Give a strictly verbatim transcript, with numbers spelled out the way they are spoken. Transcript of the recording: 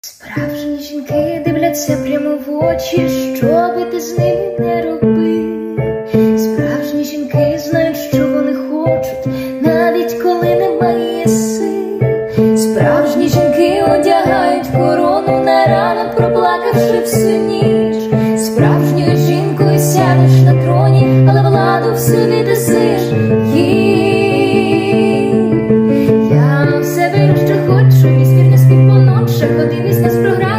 Справжні жінки дивляться прямо в очі, що би ти з ними не робив. Справжні жінки знають, що вони хочуть, навіть коли немає сил. Справжні жінки одягають корону на рану, проплакавши всю ніч. Справжньою жінкою сядеш на троні, але владу всю віддасиш їй. Я в себе що хочу, і спільно спів по ночах, один із нас програв.